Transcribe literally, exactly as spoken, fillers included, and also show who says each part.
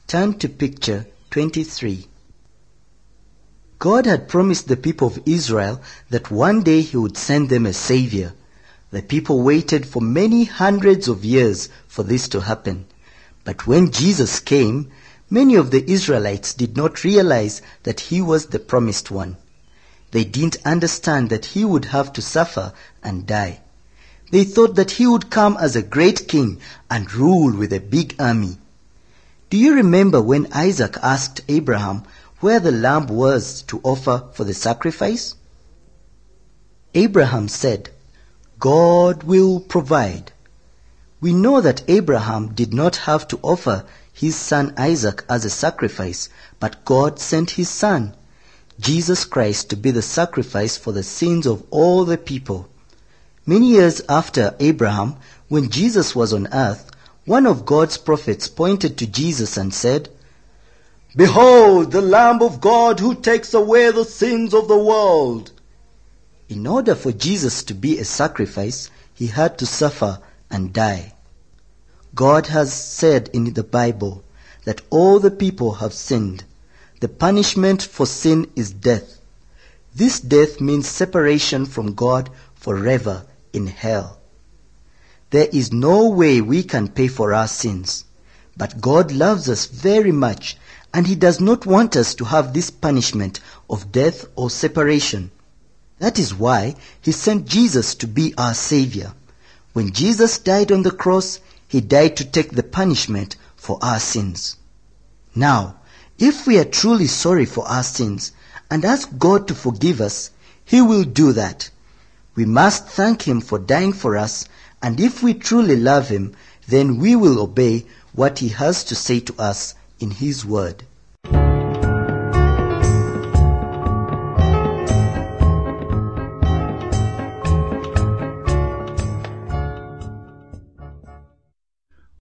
Speaker 1: Turn to picture twenty-three. God had promised the people of Israel that one day he would send them a savior. The people waited for many hundreds of years for this to happen. But when Jesus came, many of the Israelites did not realize that he was the promised one. They didn't understand that he would have to suffer and die. They thought that he would come as a great king and rule with a big army. Do you remember when Isaac asked Abraham where the lamb was to offer for the sacrifice? Abraham said, "God will provide." We know that Abraham did not have to offer his son Isaac as a sacrifice, but God sent his son, Jesus Christ, to be the sacrifice for the sins of all the people. Many years after Abraham, when Jesus was on earth, one of God's prophets pointed to Jesus and said, "Behold, the Lamb of God who takes away the sins of the world." In order for Jesus to be a sacrifice, he had to suffer and die. God has said in the Bible that all the people have sinned. The punishment for sin is death. This death means separation from God forever in hell. There is no way we can pay for our sins. But God loves us very much, and he does not want us to have this punishment of death or separation. That is why he sent Jesus to be our Savior. When Jesus died on the cross, he died to take the punishment for our sins. Now, if we are truly sorry for our sins and ask God to forgive us, he will do that. We must thank him for dying for us, and if we truly love him, then we will obey what he has to say to us in his word.